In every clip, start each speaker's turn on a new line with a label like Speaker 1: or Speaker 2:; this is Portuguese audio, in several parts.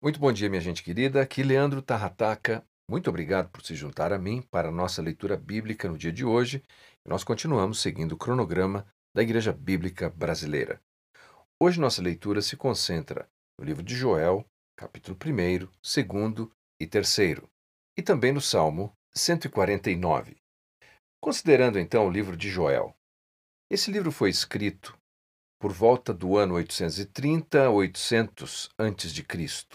Speaker 1: Muito bom dia, minha gente querida. Aqui Leandro Tarrataca. Muito obrigado por se juntar a mim para a nossa leitura bíblica no dia de hoje. Nós continuamos seguindo o cronograma da Igreja Bíblica Brasileira. Hoje nossa leitura se concentra no livro de Joel, capítulo 1, 2 e 3, e também no Salmo 149. Considerando então o livro de Joel. Esse livro foi escrito por volta do ano 830 a 800 a.C.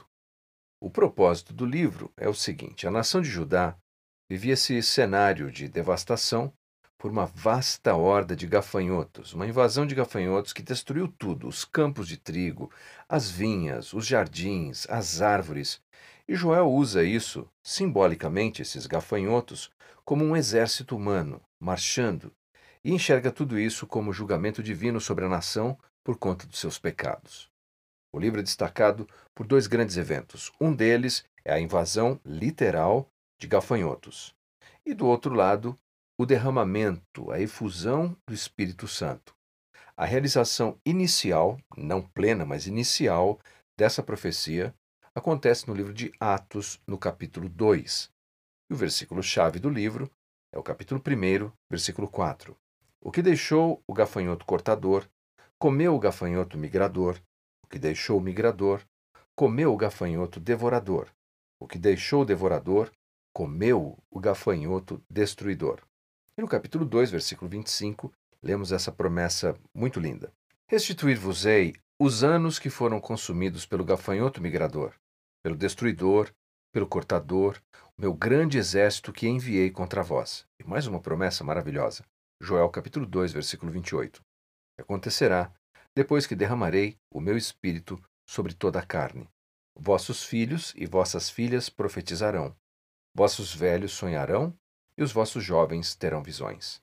Speaker 1: O propósito do livro é o seguinte: a nação de Judá vivia esse cenário de devastação por uma vasta horda de gafanhotos, uma invasão de gafanhotos que destruiu tudo: os campos de trigo, as vinhas, os jardins, as árvores. E Joel usa isso, simbolicamente, esses gafanhotos, como um exército humano marchando, e enxerga tudo isso como julgamento divino sobre a nação por conta dos seus pecados. O livro é destacado por dois grandes eventos. Um deles é a invasão literal de gafanhotos. E do outro lado, o derramamento, a efusão do Espírito Santo. A realização inicial, não plena, mas inicial, dessa profecia acontece no livro de Atos, no capítulo 2. E o versículo-chave do livro é o capítulo 1, versículo 4. O que deixou o gafanhoto cortador, comeu o gafanhoto migrador. O que deixou o migrador, comeu o gafanhoto devorador. O que deixou o devorador, comeu o gafanhoto destruidor. E no capítulo 2, versículo 25, lemos essa promessa muito linda. Restituir-vos-ei os anos que foram consumidos pelo gafanhoto migrador, pelo destruidor, pelo cortador, o meu grande exército que enviei contra vós. E mais uma promessa maravilhosa. Joel capítulo 2, versículo 28. Acontecerá depois que derramarei o meu espírito sobre toda a carne. Vossos filhos e vossas filhas profetizarão, vossos velhos sonharão e os vossos jovens terão visões.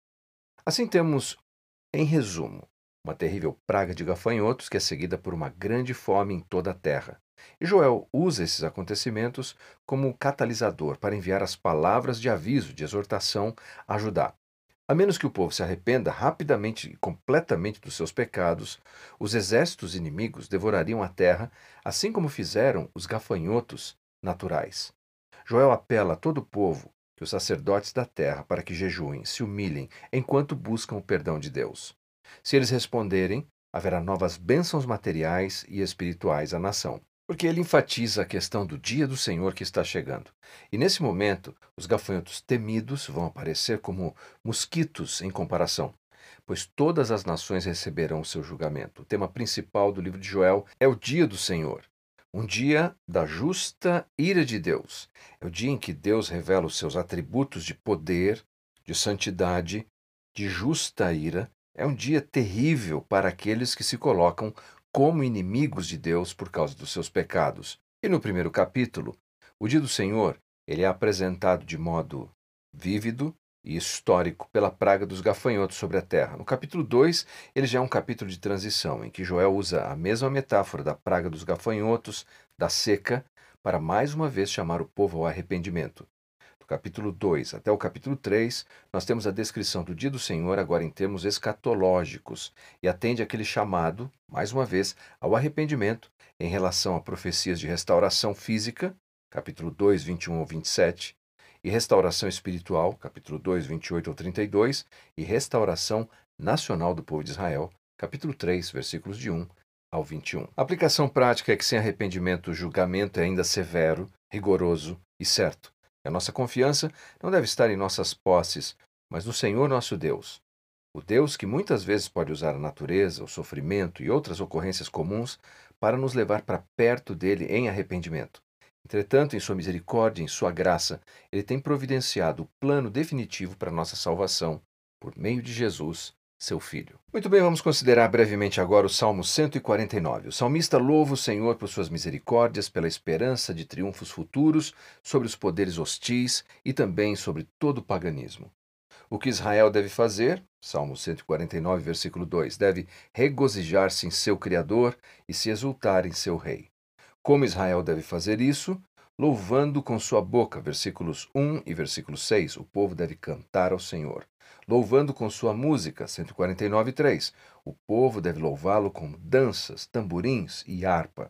Speaker 1: Assim temos, em resumo, uma terrível praga de gafanhotos que é seguida por uma grande fome em toda a terra. E Joel usa esses acontecimentos como catalisador para enviar as palavras de aviso, de exortação a Judá. A menos que o povo se arrependa rapidamente e completamente dos seus pecados, os exércitos inimigos devorariam a terra, assim como fizeram os gafanhotos naturais. Joel apela a todo o povo e os sacerdotes da terra para que jejuem, se humilhem, enquanto buscam o perdão de Deus. Se eles responderem, haverá novas bênçãos materiais e espirituais à nação. Porque ele enfatiza a questão do dia do Senhor que está chegando. E nesse momento, os gafanhotos temidos vão aparecer como mosquitos em comparação, pois todas as nações receberão o seu julgamento. O tema principal do livro de Joel é o dia do Senhor, um dia da justa ira de Deus. É o dia em que Deus revela os seus atributos de poder, de santidade, de justa ira. É um dia terrível para aqueles que se colocam como inimigos de Deus por causa dos seus pecados. E no primeiro capítulo, o dia do Senhor, ele é apresentado de modo vívido e histórico pela praga dos gafanhotos sobre a terra. No capítulo 2, ele já é um capítulo de transição, em que Joel usa a mesma metáfora da praga dos gafanhotos, da seca, para mais uma vez chamar o povo ao arrependimento. Do capítulo 2 até o capítulo 3, nós temos a descrição do dia do Senhor agora em termos escatológicos e atende aquele chamado, mais uma vez, ao arrependimento em relação a profecias de restauração física, capítulo 2, 21 ao 27, e restauração espiritual, capítulo 2, 28 ao 32, e restauração nacional do povo de Israel, capítulo 3, versículos de 1 ao 21. A aplicação prática é que sem arrependimento o julgamento é ainda severo, rigoroso e certo. A nossa confiança não deve estar em nossas posses, mas no Senhor nosso Deus. O Deus que muitas vezes pode usar a natureza, o sofrimento e outras ocorrências comuns para nos levar para perto dele em arrependimento. Entretanto, em sua misericórdia, em sua graça, ele tem providenciado o plano definitivo para a nossa salvação, por meio de Jesus, seu Filho. Muito bem, vamos considerar brevemente agora o Salmo 149. O salmista louva o Senhor por suas misericórdias, pela esperança de triunfos futuros sobre os poderes hostis e também sobre todo o paganismo. O que Israel deve fazer? Salmo 149, versículo 2. Deve regozijar-se em seu Criador e se exultar em seu Rei. Como Israel deve fazer isso? Louvando com sua boca, versículos 1 e versículo 6. O povo deve cantar ao Senhor. Louvando com sua música, 149, 3. O povo deve louvá-lo com danças, tamborins e harpa.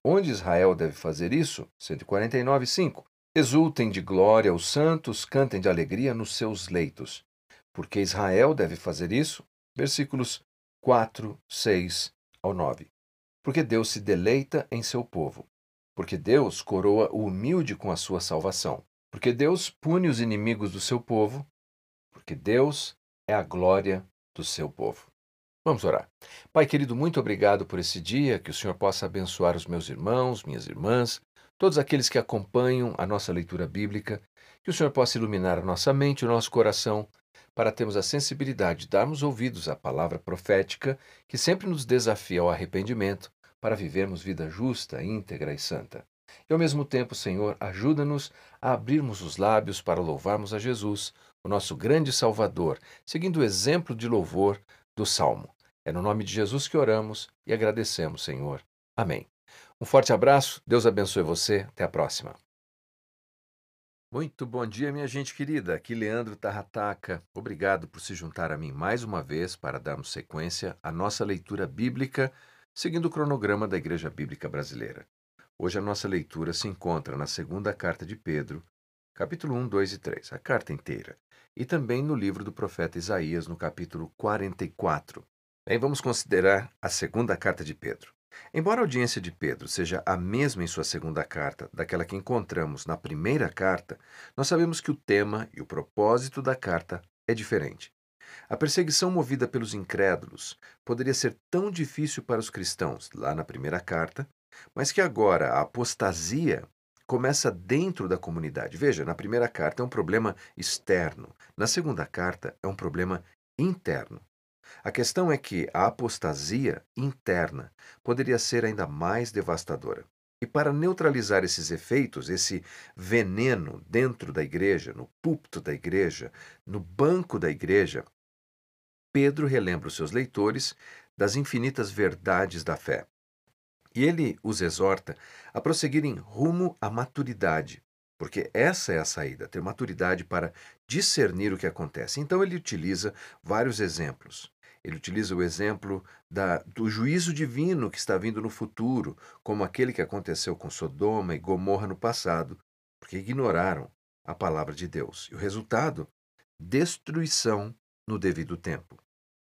Speaker 1: Onde Israel deve fazer isso? 149:5. Exultem de glória os santos, cantem de alegria nos seus leitos. Porque Israel deve fazer isso? Versículos 4, 6 ao 9. Porque Deus se deleita em seu povo. Porque Deus coroa o humilde com a sua salvação. Porque Deus pune os inimigos do seu povo. Porque Deus é a glória do seu povo. Vamos orar. Pai querido, muito obrigado por esse dia, que o Senhor possa abençoar os meus irmãos, minhas irmãs, todos aqueles que acompanham a nossa leitura bíblica, que o Senhor possa iluminar a nossa mente, o nosso coração, para termos a sensibilidade de darmos ouvidos à palavra profética, que sempre nos desafia ao arrependimento, para vivermos vida justa, íntegra e santa. E ao mesmo tempo, Senhor, ajuda-nos a abrirmos os lábios para louvarmos a Jesus, o nosso grande Salvador, seguindo o exemplo de louvor do Salmo. É no nome de Jesus que oramos e agradecemos, Senhor. Amém. Um forte abraço, Deus abençoe você, até a próxima. Muito bom dia, minha gente querida. Aqui Leandro Tarrataca. Obrigado por se juntar a mim mais uma vez para darmos sequência à nossa leitura bíblica, seguindo o cronograma da Igreja Bíblica Brasileira. Hoje a nossa leitura se encontra na segunda carta de Pedro, capítulo 1, 2 e 3, a carta inteira, e também no livro do profeta Isaías, no capítulo 44. Bem, vamos considerar a segunda carta de Pedro. Embora a audiência de Pedro seja a mesma em sua segunda carta daquela que encontramos na primeira carta, nós sabemos que o tema e o propósito da carta é diferente. A perseguição movida pelos incrédulos poderia ser tão difícil para os cristãos lá na primeira carta, mas que agora a apostasia começa dentro da comunidade. Veja, na primeira carta é um problema externo, na segunda carta é um problema interno. A questão é que a apostasia interna poderia ser ainda mais devastadora. E para neutralizar esses efeitos, esse veneno dentro da igreja, no púlpito da igreja, no banco da igreja, Pedro relembra os seus leitores das infinitas verdades da fé. E ele os exorta a prosseguirem rumo à maturidade, porque essa é a saída, ter maturidade para discernir o que acontece. Então ele utiliza vários exemplos. Ele utiliza o exemplo do juízo divino que está vindo no futuro, como aquele que aconteceu com Sodoma e Gomorra no passado, porque ignoraram a palavra de Deus. E o resultado? Destruição no devido tempo.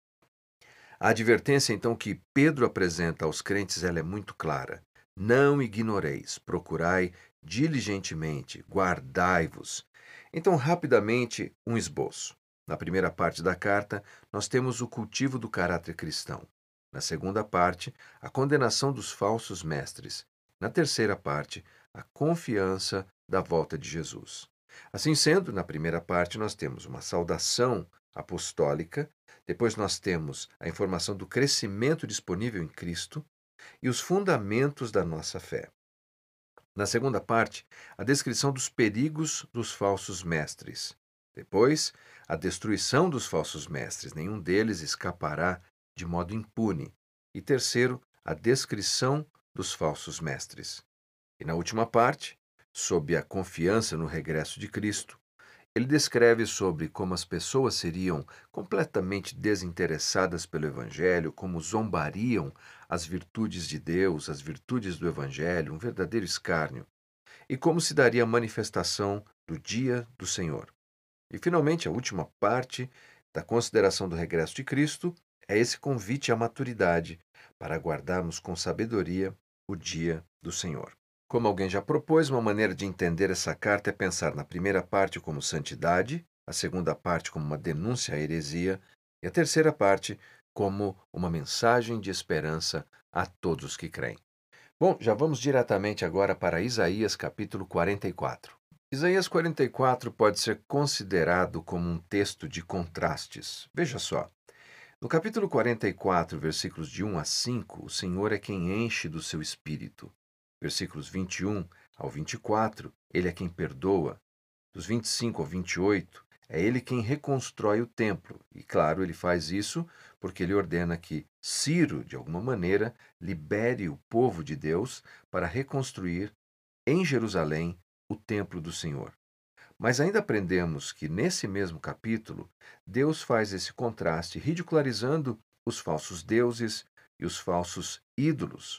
Speaker 1: A advertência, então, que Pedro apresenta aos crentes, ela é muito clara. Não ignoreis, procurai diligentemente, guardai-vos. Então, rapidamente, um esboço. Na primeira parte da carta, nós temos o cultivo do caráter cristão. Na segunda parte, a condenação dos falsos mestres. Na terceira parte, a confiança da volta de Jesus. Assim sendo, na primeira parte, nós temos uma saudação apostólica, depois nós temos a informação do crescimento disponível em Cristo e os fundamentos da nossa fé. Na segunda parte, a descrição dos perigos dos falsos mestres. Depois, a destruição dos falsos mestres, nenhum deles escapará de modo impune. E terceiro, a descrição dos falsos mestres. E na última parte, sob a confiança no regresso de Cristo, ele descreve sobre como as pessoas seriam completamente desinteressadas pelo Evangelho, como zombariam as virtudes de Deus, as virtudes do Evangelho, um verdadeiro escárnio, e como se daria a manifestação do dia do Senhor. E, finalmente, a última parte da consideração do regresso de Cristo é esse convite à maturidade para aguardarmos com sabedoria o dia do Senhor. Como alguém já propôs, uma maneira de entender essa carta é pensar na primeira parte como santidade, a segunda parte como uma denúncia à heresia e a terceira parte como uma mensagem de esperança a todos os que creem. Bom, já vamos diretamente agora para Isaías capítulo 44. Isaías 44 pode ser considerado como um texto de contrastes. Veja só. No capítulo 44, versículos de 1 a 5, o Senhor é quem enche do seu espírito. Versículos 21 ao 24, ele é quem perdoa. Dos 25 ao 28, é ele quem reconstrói o templo. E, claro, ele faz isso porque ele ordena que Ciro, de alguma maneira, libere o povo de Deus para reconstruir em Jerusalém o templo do Senhor. Mas ainda aprendemos que, nesse mesmo capítulo, Deus faz esse contraste ridicularizando os falsos deuses e os falsos ídolos.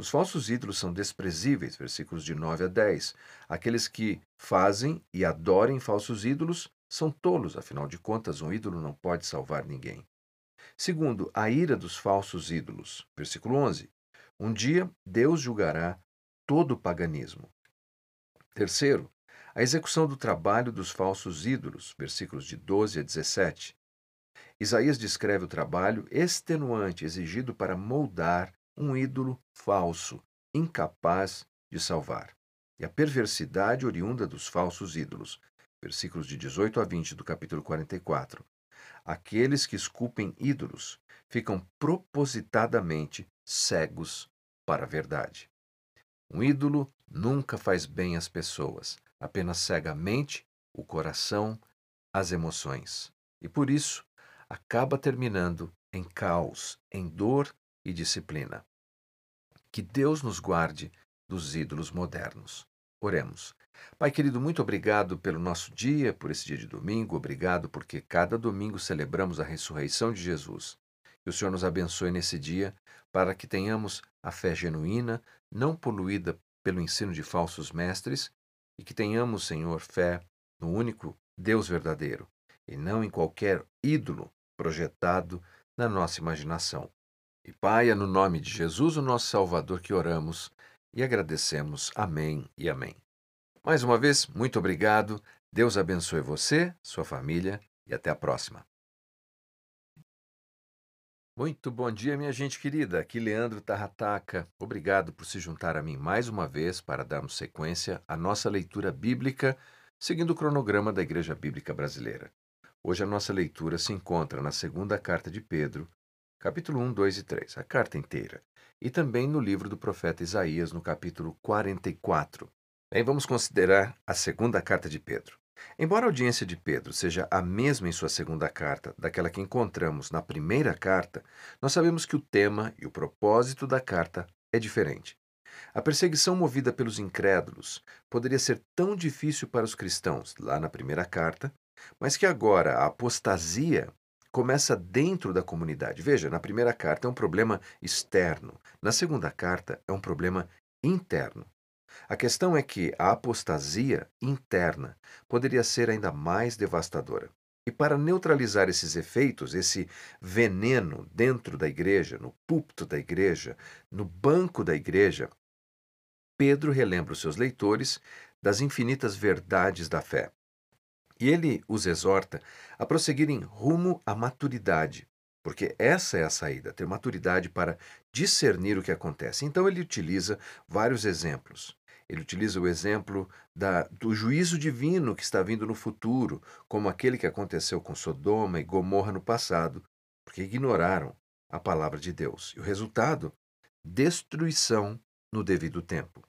Speaker 1: Os falsos ídolos são desprezíveis, versículos de 9 a 10. Aqueles que fazem e adorem falsos ídolos são tolos, afinal de contas, um ídolo não pode salvar ninguém. Segundo, a ira dos falsos ídolos, versículo 11. Um dia Deus julgará todo o paganismo. Terceiro, a execução do trabalho dos falsos ídolos, versículos de 12 a 17. Isaías descreve o trabalho extenuante exigido para moldar um ídolo falso, incapaz de salvar, e a perversidade oriunda dos falsos ídolos. Versículos de 18 a 20 do capítulo 44. Aqueles que esculpem ídolos ficam propositadamente cegos para a verdade. Um ídolo nunca faz bem às pessoas, apenas cega a mente, o coração, as emoções. E por isso, acaba terminando em caos, em dor e disciplina. Que Deus nos guarde dos ídolos modernos. Oremos. Pai querido, muito obrigado pelo nosso dia, por esse dia de domingo. Obrigado porque cada domingo celebramos a ressurreição de Jesus. Que o Senhor nos abençoe nesse dia para que tenhamos a fé genuína, não poluída pelo ensino de falsos mestres, e que tenhamos, Senhor, fé no único Deus verdadeiro e não em qualquer ídolo projetado na nossa imaginação. E Pai, é no nome de Jesus, o nosso Salvador, que oramos e agradecemos. Amém e amém. Mais uma vez, muito obrigado. Deus abençoe você, sua família e até a próxima. Muito bom dia, minha gente querida. Aqui Leandro Tarrataca. Obrigado por se juntar a mim mais uma vez para darmos sequência à nossa leitura bíblica, seguindo o cronograma da Igreja Bíblica Brasileira. Hoje a nossa leitura se encontra na segunda carta de Pedro, capítulo 1, 2 e 3, a carta inteira, e também no livro do profeta Isaías, no capítulo 44. Bem, vamos considerar a segunda carta de Pedro. Embora a audiência de Pedro seja a mesma em sua segunda carta daquela que encontramos na primeira carta, nós sabemos que o tema e o propósito da carta é diferente. A perseguição movida pelos incrédulos poderia ser tão difícil para os cristãos lá na primeira carta, mas que agora a apostasia começa dentro da comunidade. Veja, na primeira carta é um problema externo, na segunda carta é um problema interno. A questão é que a apostasia interna poderia ser ainda mais devastadora. E para neutralizar esses efeitos, esse veneno dentro da igreja, no púlpito da igreja, no banco da igreja, Pedro relembra os seus leitores das infinitas verdades da fé. E ele os exorta a prosseguirem rumo à maturidade, porque essa é a saída, ter maturidade para discernir o que acontece. Então ele utiliza vários exemplos. Ele utiliza o exemplo do juízo divino que está vindo no futuro, como aquele que aconteceu com Sodoma e Gomorra no passado, porque ignoraram a palavra de Deus. E o resultado? Destruição no devido tempo.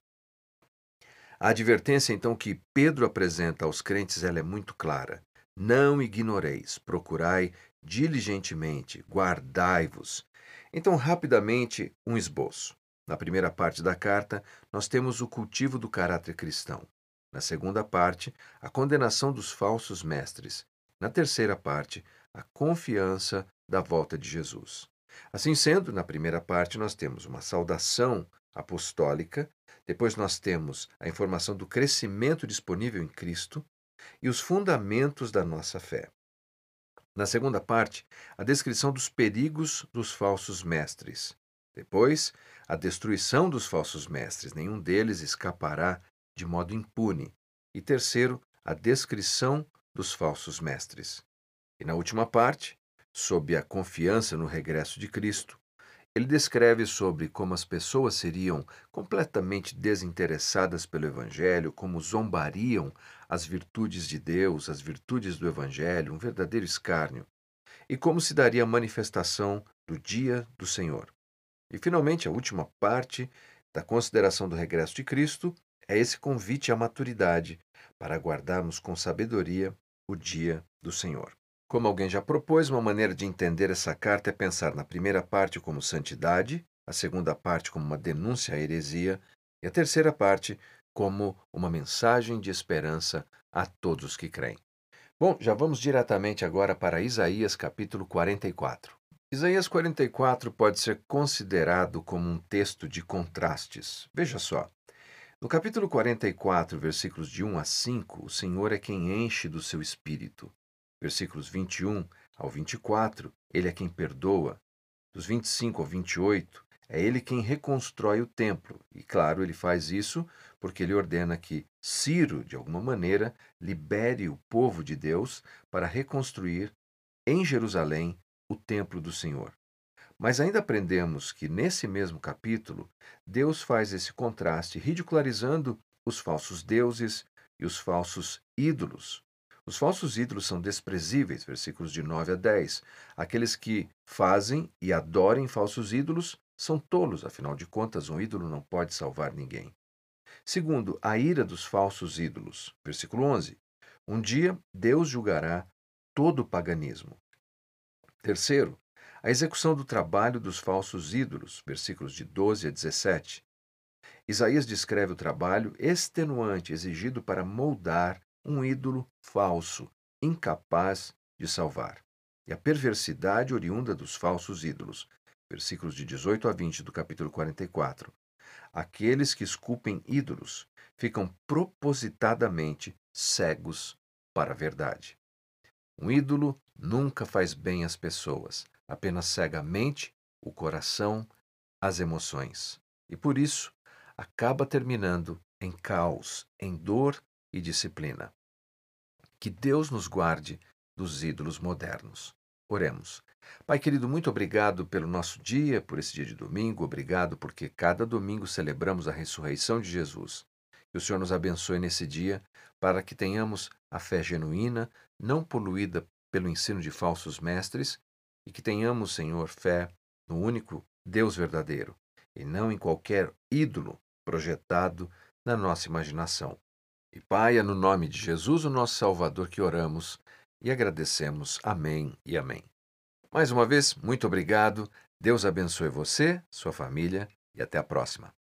Speaker 1: A advertência, então, que Pedro apresenta aos crentes, ela é muito clara. Não ignoreis, procurai diligentemente, guardai-vos. Então, rapidamente, um esboço. Na primeira parte da carta, nós temos o cultivo do caráter cristão. Na segunda parte, a condenação dos falsos mestres. Na terceira parte, a confiança da volta de Jesus. Assim sendo, na primeira parte, nós temos uma saudação apostólica, depois nós temos a informação do crescimento disponível em Cristo e os fundamentos da nossa fé. Na segunda parte, a descrição dos perigos dos falsos mestres. Depois, a destruição dos falsos mestres, nenhum deles escapará de modo impune. E terceiro, a descrição dos falsos mestres. E na última parte, sob a confiança no regresso de Cristo, ele descreve sobre como as pessoas seriam completamente desinteressadas pelo Evangelho, como zombariam as virtudes de Deus, as virtudes do Evangelho, um verdadeiro escárnio, e como se daria a manifestação do dia do Senhor. E, finalmente, a última parte da consideração do regresso de Cristo é esse convite à maturidade para aguardarmos com sabedoria o dia do Senhor. Como alguém já propôs, uma maneira de entender essa carta é pensar na primeira parte como santidade, a segunda parte como uma denúncia à heresia e a terceira parte como uma mensagem de esperança a todos que creem. Bom, já vamos diretamente agora para Isaías capítulo 44. Isaías 44 pode ser considerado como um texto de contrastes. Veja só. No capítulo 44, versículos de 1 a 5, o Senhor é quem enche do seu espírito. Versículos 21 ao 24, ele é quem perdoa. Dos 25 ao 28, é ele quem reconstrói o templo. E claro, ele faz isso porque ele ordena que Ciro, de alguma maneira, libere o povo de Deus para reconstruir em Jerusalém o templo do Senhor. Mas ainda aprendemos que nesse mesmo capítulo, Deus faz esse contraste, ridicularizando os falsos deuses e os falsos ídolos. Os falsos ídolos são desprezíveis, versículos de 9 a 10. Aqueles que fazem e adorem falsos ídolos são tolos, afinal de contas, um ídolo não pode salvar ninguém. Segundo, a ira dos falsos ídolos, versículo 11. Um dia Deus julgará todo o paganismo. Terceiro, a execução do trabalho dos falsos ídolos, versículos de 12 a 17. Isaías descreve o trabalho extenuante exigido para moldar um ídolo falso, incapaz de salvar. E a perversidade oriunda dos falsos ídolos, versículos de 18 a 20 do capítulo 44. Aqueles que esculpem ídolos ficam propositadamente cegos para a verdade. Um ídolo nunca faz bem às pessoas, apenas cega a mente, o coração, as emoções. E por isso, acaba terminando em caos, em dor e disciplina. Que Deus nos guarde dos ídolos modernos. Oremos. Pai querido, muito obrigado pelo nosso dia, por esse dia de domingo. Obrigado porque cada domingo celebramos a ressurreição de Jesus. Que o Senhor nos abençoe nesse dia para que tenhamos a fé genuína, não poluída pelo ensino de falsos mestres, e que tenhamos, Senhor, fé no único Deus verdadeiro e não em qualquer ídolo projetado na nossa imaginação. E Pai, é no nome de Jesus, o nosso Salvador, que oramos e agradecemos. Amém e amém. Mais uma vez, muito obrigado. Deus abençoe você, sua família e até a próxima.